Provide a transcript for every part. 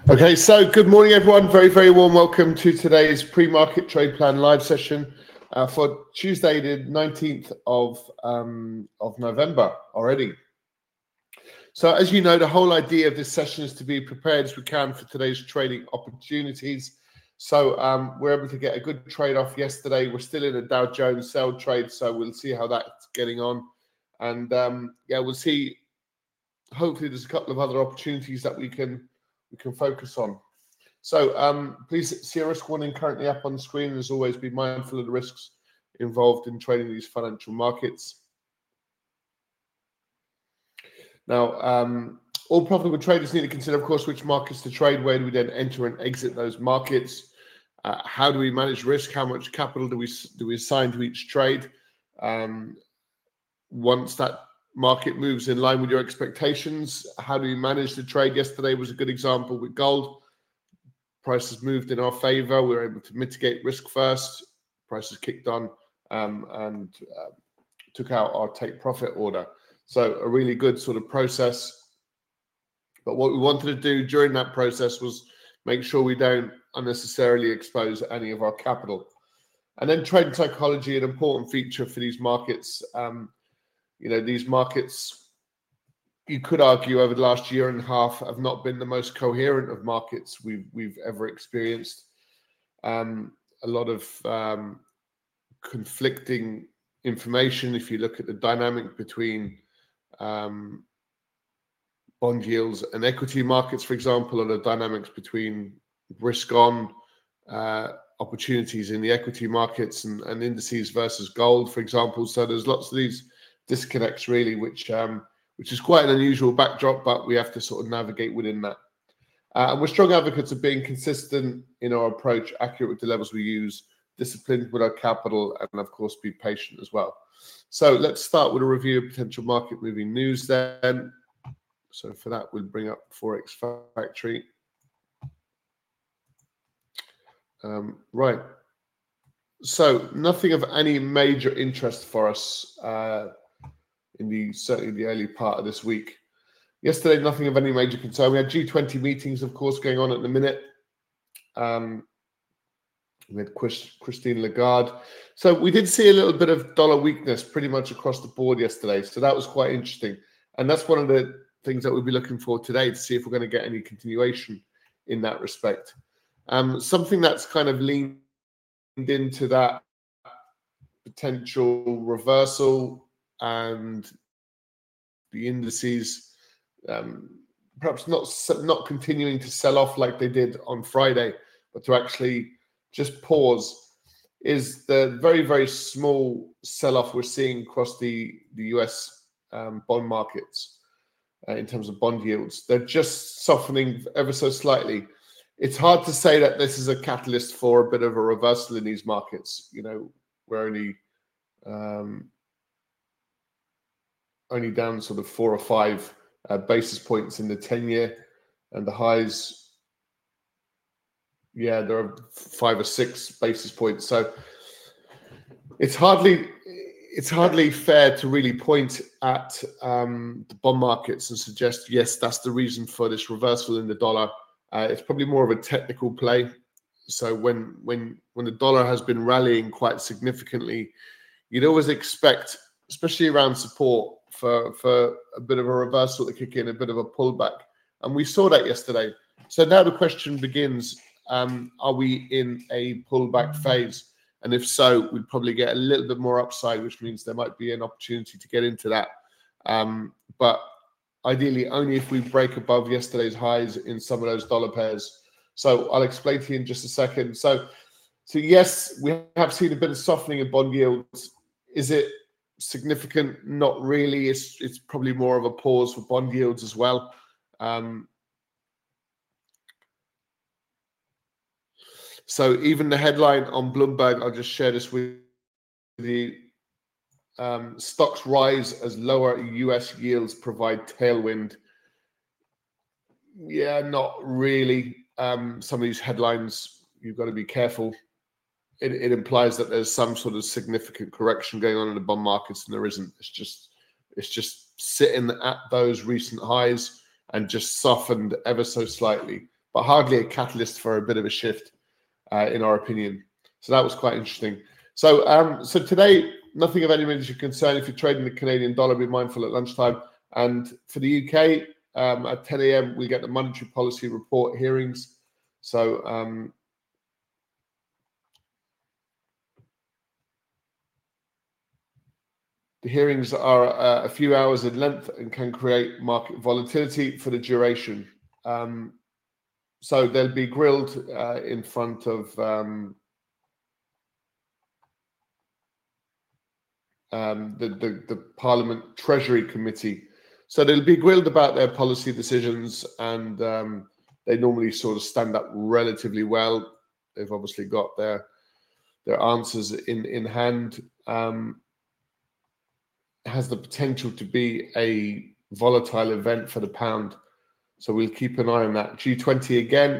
Okay, so good morning, everyone. Very, very warm welcome to today's pre-market trade plan live session for Tuesday, the 19th of November already. So as you know, the whole idea of this session is to be prepared as we can for today's trading opportunities. So we're able to get a good trade off yesterday. We're still in a Dow Jones sell trade, so we'll see how that's getting on. And yeah, we'll see. Hopefully there's a couple of other opportunities that we can focus on. So please see a risk warning currently up on the screen. As always, be mindful of the risks involved in trading these financial markets. Now, all profitable traders need to consider, of course, which markets to trade. Where do we then enter and exit those markets? How do we manage risk? How much capital do we assign to each trade? Once that market moves in line with your expectations, how do we manage the trade? Yesterday was a good example with gold. Prices moved in our favor. We were able to mitigate risk first. Prices kicked on and took out our take profit order. So a really good sort of process. But what we wanted to do during that process was make sure we don't unnecessarily expose any of our capital. And then trade psychology, an important feature for these markets. These markets, you could argue over the last year and a half, have not been the most coherent of markets we've ever experienced. A lot of conflicting information. If you look at the dynamic between bond yields and equity markets, for example, or the dynamics between risk on opportunities in the equity markets and indices versus gold, for example. So there's lots of these disconnects really, which is quite an unusual backdrop, but we have to sort of navigate within that. And we're strong advocates of being consistent in our approach, accurate with the levels we use, disciplined with our capital, and of course be patient as well. So let's start with a review of potential market moving news then. So for that, we'll bring up Forex Factory. Right. So nothing of any major interest for us certainly the early part of this week. Yesterday, nothing of any major concern. We had G20 meetings, of course, going on at the minute. We had Christine Lagarde. So we did see a little bit of dollar weakness pretty much across the board yesterday. So that was quite interesting. And that's one of the things that we'll be looking for today to see if we're going to get any continuation in that respect. Something that's kind of leaned into that potential reversal and the indices perhaps not continuing to sell off like they did on Friday, but to actually just pause, is the very, very small sell-off we're seeing across the US bond markets in terms of bond yields. They're just softening ever so slightly. It's hard to say that this is a catalyst for a bit of a reversal in these markets. We're only down sort of 4 or 5 basis points in the 10-year, and the highs, yeah, there are 5 or 6 basis points. So it's hardly fair to really point at the bond markets and suggest, yes, that's the reason for this reversal in the dollar. It's probably more of a technical play. So when the dollar has been rallying quite significantly, you'd always expect, especially around support, for a bit of a reversal to kick in, a bit of a pullback. And we saw that yesterday. So now the question begins, are we in a pullback phase? And if so, we'd probably get a little bit more upside, which means there might be an opportunity to get into that. But ideally, only if we break above yesterday's highs in some of those dollar pairs. So I'll explain to you in just a second. So yes, we have seen a bit of softening in bond yields. Is it significant? Not really. It's probably more of a pause for bond yields as well. So even the headline on Bloomberg, I'll just share this with you. Stocks rise as lower US yields provide tailwind. Yeah, not really. Some of these headlines, you've got to be careful. It implies that there's some sort of significant correction going on in the bond markets, and there isn't. It's just sitting at those recent highs and just softened ever so slightly. but hardly a catalyst for a bit of a shift, in our opinion. So that was quite interesting. So so today, nothing of any major concern. If you're trading the Canadian dollar, be mindful at lunchtime. And for the UK, at 10 a.m., we get the monetary policy report hearings. So the hearings are a few hours in length and can create market volatility for the duration. So they'll be grilled in front of the Parliament Treasury Committee. So they'll be grilled about their policy decisions, and they normally sort of stand up relatively well. They've obviously got their answers in hand. Has the potential to be a volatile event for the pound. So we'll keep an eye on that. G20 again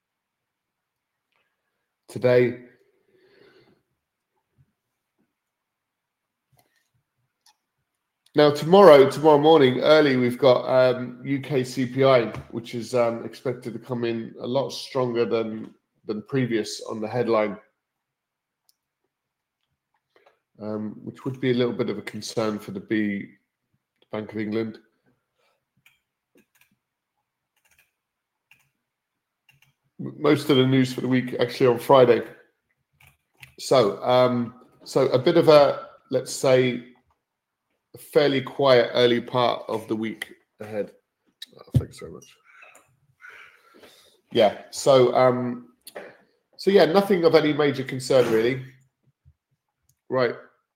today. Now tomorrow morning early, we've got UK CPI, which is expected to come in a lot stronger than previous on the headline, which would be a little bit of a concern for the Bank of England. Most of the news for the week actually on Friday. So so a bit of a, let's say, a fairly quiet early part of the week ahead. Oh, thanks very much. Yeah. So so yeah, nothing of any major concern really. Right.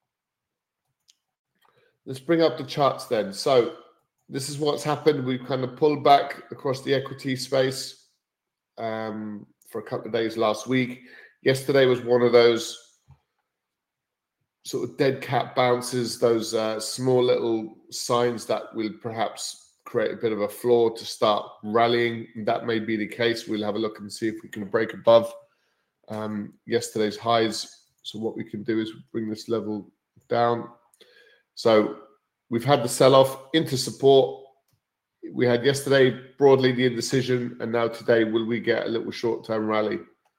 Let's bring up the charts then. So this is what's happened. We've kind of pulled back across the equity space for a couple of days last week. Yesterday was one of those sort of dead cat bounces, those small little signs that will perhaps create a bit of a floor to start rallying. That may be the case. We'll have a look and see if we can break above yesterday's highs. So what we can do is bring this level down. So we've had the sell-off into support. We had yesterday broadly the indecision, and now today, will we get a little short-term rally?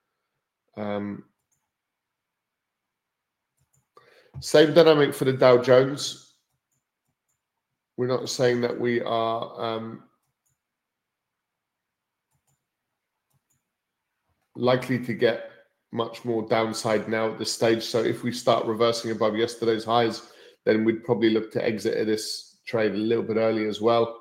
Same dynamic for the Dow Jones. We're not saying that we are likely to get much more downside now at this stage. So if we start reversing above yesterday's highs, then we'd probably look to exit this trade a little bit early as well.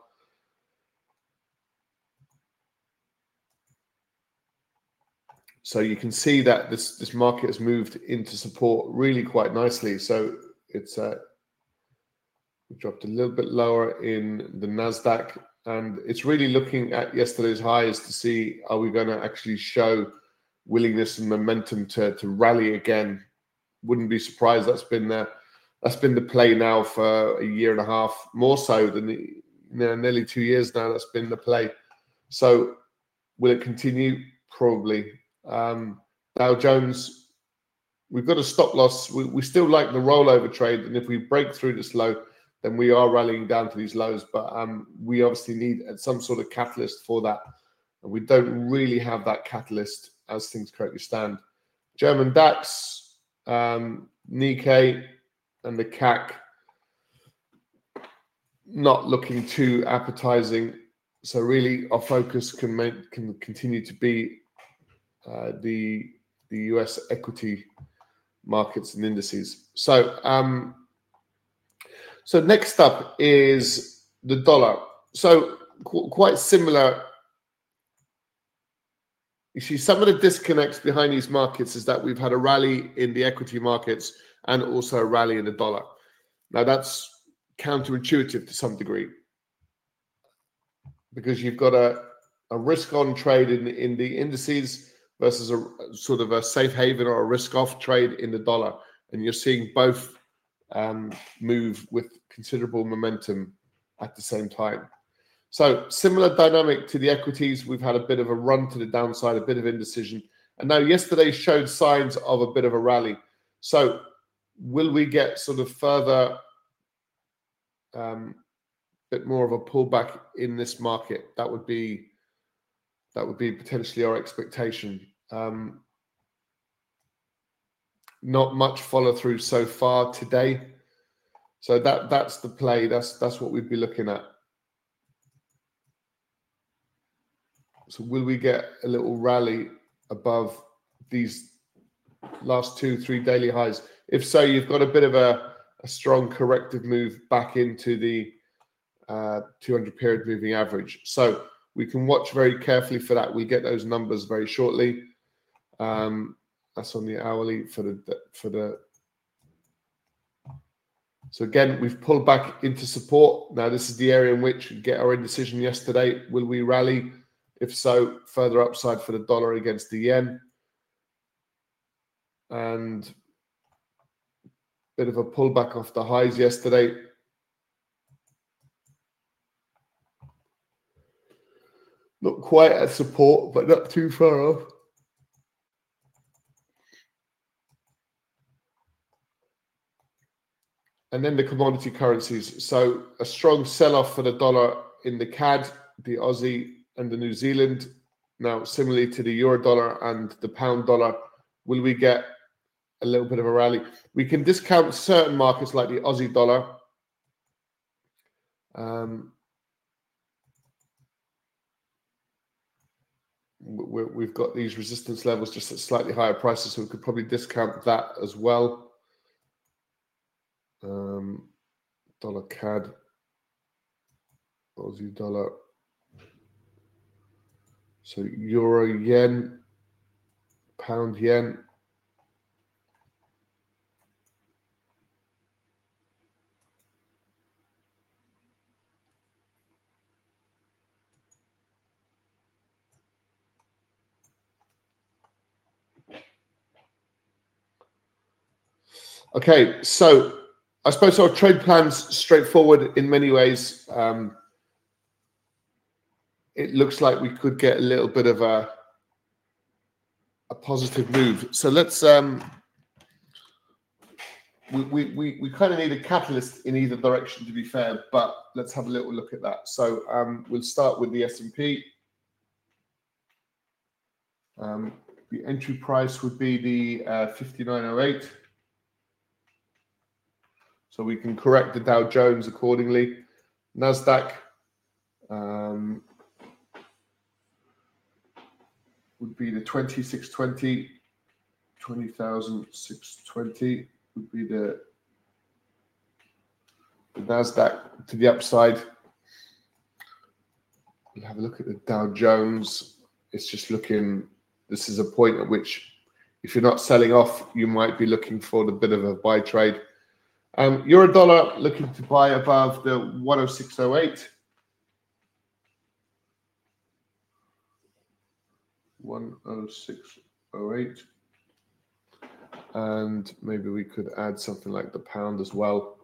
So you can see that this market has moved into support really quite nicely. So it's we dropped a little bit lower in the Nasdaq, and it's really looking at yesterday's highs to see, are we going to actually show willingness and momentum to rally again? Wouldn't be surprised. That's been the play now for a year and a half, more so than nearly 2 years now. That's been the play. So will it continue? Probably. Dow Jones, we've got a stop loss. We still like the rollover trade, and if we break through this low, then we are rallying down to these lows. But we obviously need some sort of catalyst for that, and we don't really have that catalyst as things currently stand. German DAX, Nikkei, and the CAC not looking too appetizing. So really, our focus can continue to be the US equity markets and indices. So so next up is the dollar. So quite similar. You see, some of the disconnects behind these markets is that we've had a rally in the equity markets and also a rally in the dollar. Now that's counterintuitive to some degree, because you've got a risk-on trade in the indices versus a sort of a safe haven or a risk-off trade in the dollar, and you're seeing both move with considerable momentum at the same time. So similar dynamic to the equities. We've had a bit of a run to the downside, a bit of indecision, and now yesterday showed signs of a bit of a rally. So will we get sort of further bit more of a pullback in this market? That would be That would be potentially our expectation. Not much follow through so far today. So that's the play. That's what we'd be looking at. So will we get a little rally above these last 2-3 daily highs? If so, you've got a bit of a strong corrective move back into the 200 period moving average. So we can watch very carefully for that. We'll get those numbers very shortly. That's on the hourly for the. So again, we've pulled back into support. Now this is the area in which we get our indecision yesterday. Will we rally? If so, further upside for the dollar against the yen. And bit of a pullback off the highs yesterday. Not quite at support, but not too far off. And then the commodity currencies. So a strong sell-off for the dollar in the CAD, the Aussie, and the New Zealand. Now, similarly to the euro dollar and the pound dollar, will we get a little bit of a rally? We can discount certain markets like the Aussie dollar. We've got these resistance levels just at slightly higher prices, so we could probably discount that as well. Dollar CAD, Aussie dollar. So euro yen, pound yen. Okay, so I suppose our trade plan's straightforward in many ways. It looks like we could get a little bit of a positive move. So let's we kind of need a catalyst in either direction, to be fair, but let's have a little look at that. So we'll start with the S&P. The entry price would be the 5908. So we can correct the Dow Jones accordingly. Nasdaq would be the 20,620, 20,620 would be the Nasdaq to the upside. We'll have a look at the Dow Jones. It's just looking, this is a point at which if you're not selling off, you might be looking for the bit of a buy trade. Euro dollar looking to buy above the 106.08. 106.08. And maybe we could add something like the pound as well.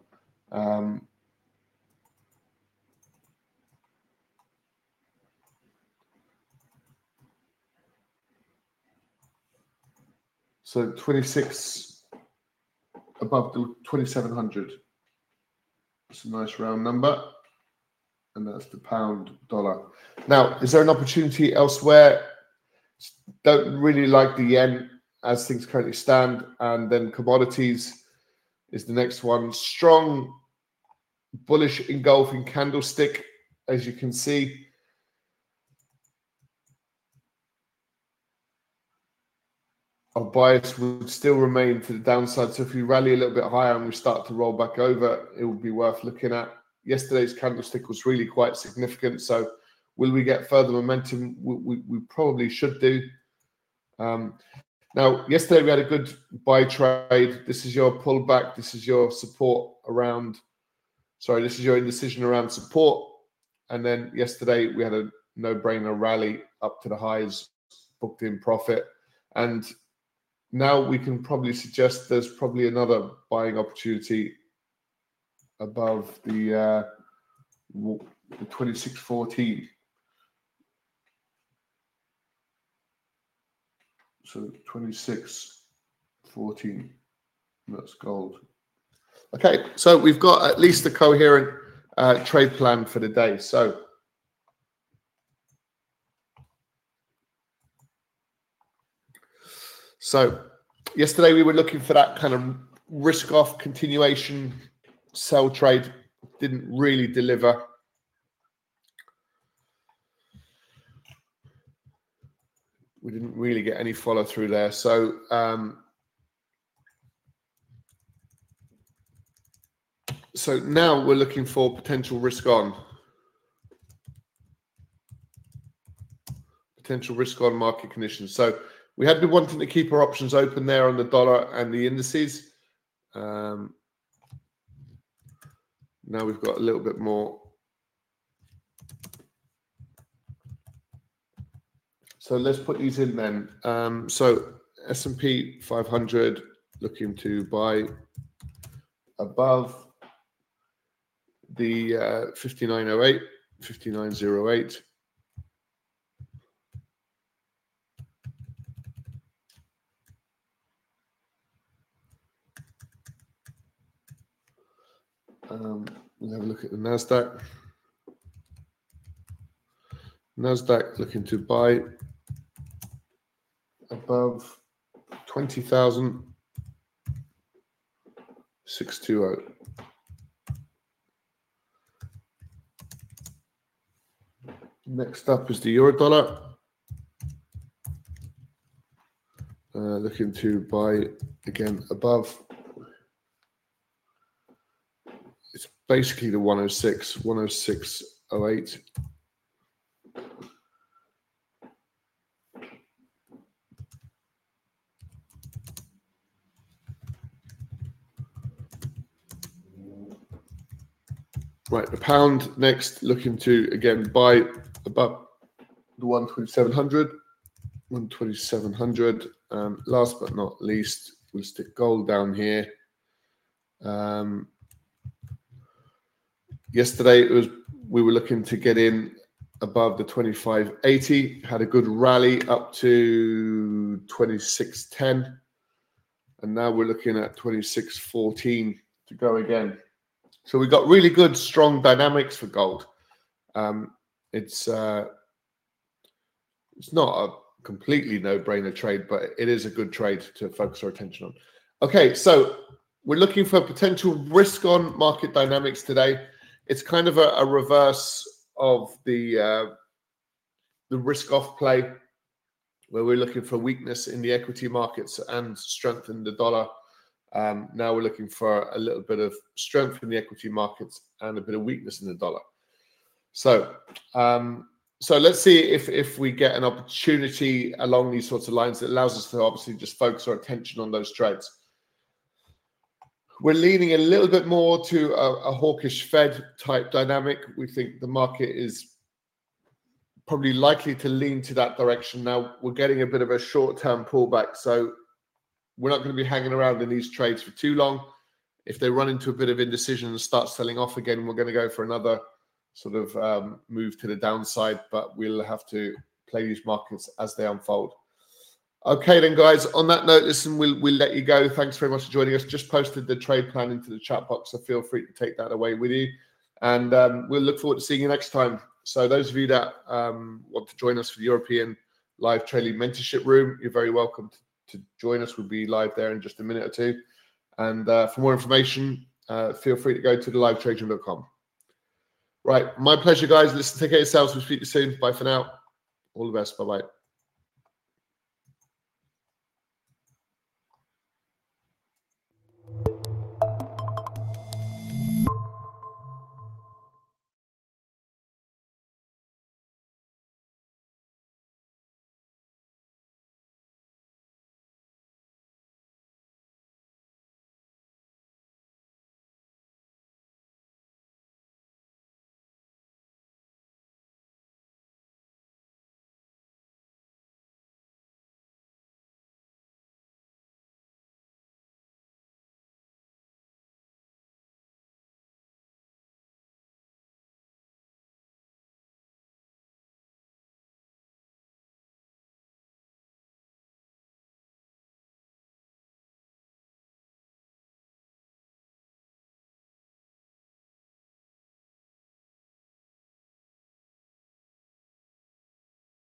So 26 above the 2,700. It's a nice round number. And that's the pound dollar. Now, is there an opportunity elsewhere? Don't really like the yen as things currently stand. And then commodities is the next one. Strong bullish engulfing candlestick, as you can see. Our bias would still remain to the downside. So if we rally a little bit higher and we start to roll back over, it would be worth looking at. Yesterday's candlestick was really quite significant. So will we get further momentum? We probably should do. Now, yesterday we had a good buy trade. This is your pullback. This is your support around, sorry, this is your indecision around support. And then yesterday we had a no-brainer rally up to the highs, booked in profit. And now we can probably suggest there's probably another buying opportunity above the 26.14. So 26.14. That's gold. Okay, so we've got at least a coherent trade plan for the day. So So yesterday we were looking for that kind of risk off continuation sell trade. Didn't really deliver. We didn't really get any follow through there. So so now we're looking for potential risk on. Potential risk on market conditions. So we had been wanting to keep our options open there on the dollar and the indices. Now we've got a little bit more. So let's put these in then. So S&P 500 looking to buy above the 5908, 5908. We'll have a look at the NASDAQ. NASDAQ looking to buy above 20,620. Next up is the euro dollar. Looking to buy again above. It's basically the 106, 106.08. Right, the pound next looking to again buy above the 12700, 12700. Last but not least, we'll stick gold down here. Yesterday we were looking to get in above the 2580. Had a good rally up to 2610, and now we're looking at 2614 to go again. So we got really good, strong dynamics for gold. It's not a completely no-brainer trade, but it is a good trade to focus our attention on. Okay, so we're looking for potential risk-on market dynamics today. It's kind of a reverse of the risk-off play, where we're looking for weakness in the equity markets and strength in the dollar. Now we're looking for a little bit of strength in the equity markets and a bit of weakness in the dollar. So, so let's see if we get an opportunity along these sorts of lines that allows us to obviously just focus our attention on those trades. We're leaning a little bit more to a hawkish Fed type dynamic. We think the market is probably likely to lean to that direction. Now we're getting a bit of a short-term pullback, so we're not going to be hanging around in these trades for too long. If they run into a bit of indecision and start selling off again, we're going to go for another sort of move to the downside, but we'll have to play these markets as they unfold. Okay then, guys, on that note, listen, we'll let you go. Thanks very much for joining us. Just posted the trade plan into the chat box, so feel free to take that away with you. And we'll look forward to seeing you next time. So those of you that want to join us for the European Live Trading Mentorship Room, you're very welcome to join us. We'll be live there in just a minute or two. And for more information, feel free to go to thelivetrading.com. Right, my pleasure, guys. Listen, take care of yourselves. We'll speak to you soon. Bye for now. All the best. Bye-bye.